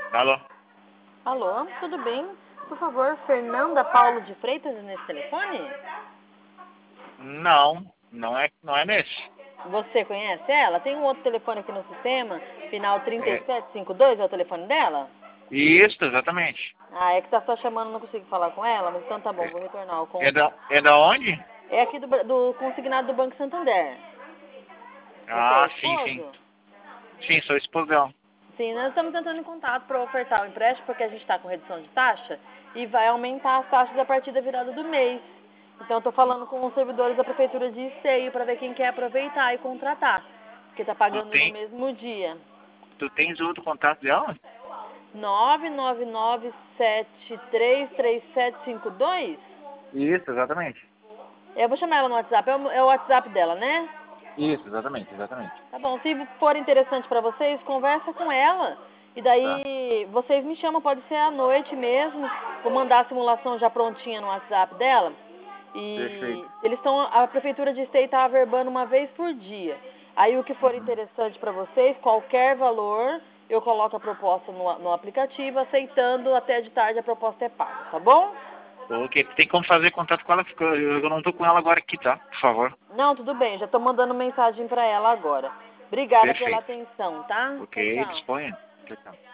Alô? Alô, tudo bem? Por favor, Fernanda Paulo de Freitas nesse telefone? Não é nesse. Você conhece ela? Tem um outro telefone aqui no sistema, final É, 3752, é o telefone dela? isso, exatamente. Ah, é que tá só chamando, não consigo falar com ela, mas então tá bom, É, vou retornar o é da onde? É aqui do consignado do Banco Santander. Você é Ah, sim, sim. esposo? Sim, sou esposo dela. Sim, nós estamos entrando em contato para ofertar o empréstimo porque a gente está com redução de taxa e vai aumentar as taxas a partir da virada do mês. Então, estou falando com os servidores da Prefeitura de Esteio para ver quem quer aproveitar e contratar, porque está Tu, pagando no tem, mesmo dia. tu tens outro contato dela? 999733752? Isso, exatamente. Eu vou chamar ela no WhatsApp, é o WhatsApp dela, né? Isso, exatamente. Tá bom, se for interessante para vocês, conversa com ela. E Tá, daí vocês me chamam, pode ser à noite mesmo. Vou mandar a simulação já prontinha no WhatsApp dela. E perfeito. a prefeitura de Esteio está averbando uma vez por dia. Aí o que for Uhum. interessante para vocês, qualquer valor, eu coloco a proposta no aplicativo, aceitando até de tarde a proposta é paga, tá bom? Ok, tem como fazer contato com ela? Eu não tô com ela agora aqui, tá? Por favor. Não, tudo bem, já estou mandando mensagem para ela agora. Obrigada pela Perfeito. atenção, tá? Ok, Tchau, tchau. disponha. Tchau, tchau.